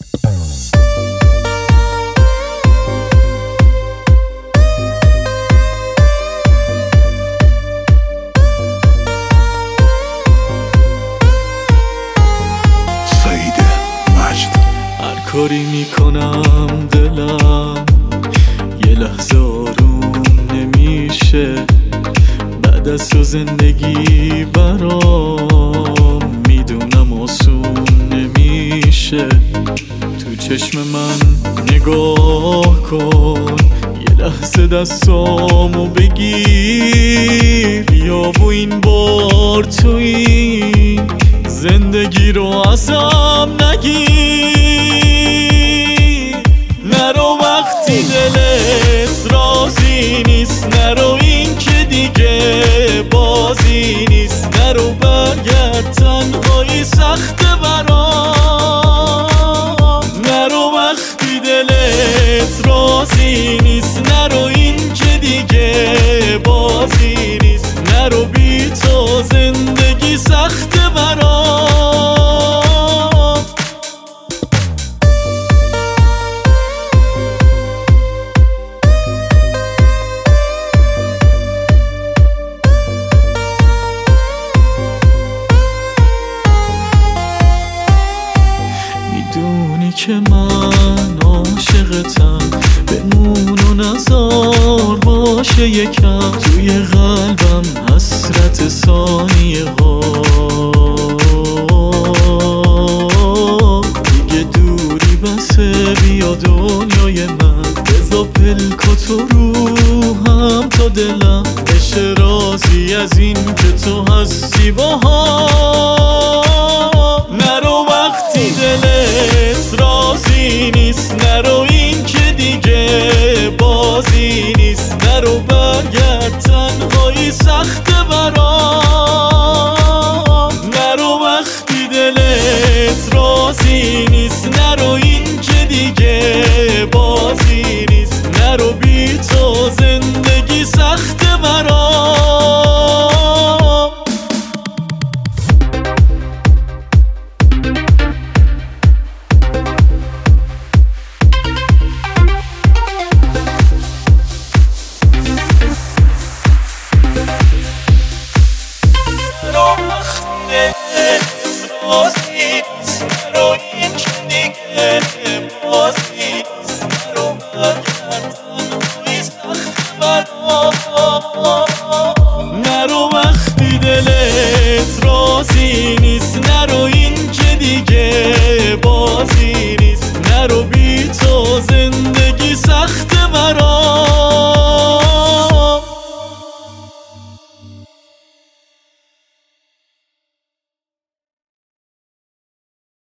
کاری میکنم دلم یه لحظه آروم نمیشه، بعد از تو زندگی برام میدونم آسون نمیشه. تو چشم من نگاه کن، یه لحظه دستامو بگیر، بیا و این بار تو این زندگی رو ازم نگیر. نرو وقتی دلت راضی نیست، نرو این که دیگه بازی نیست، نرو برگرد تنهایی سخته برام. نرو وقتی دلت راضی نیست، نرو این که دیگه بازی نیست، نرو بی تو زندگی سخته برام. میدونی که من عاشقتم، بمون و نزار باشه یکم توی قلبم حسرت ثانیه ها. دیگه دوری بسه بیا دنیای من، بذار پلکا تو روحم تا دلم بشه راضی از این که تو هستی باهام. نرو وقتی دلت راضی نیست، نرو این که دیگه بازی نیست، نرو برگرد تنهایی سخته برام. نرو وقتی دلت راضی نیست، نرو این که دیگه بازی نیست، نرو بی تو زندگی سخته برام. راضی نیست، نرو این که دیگه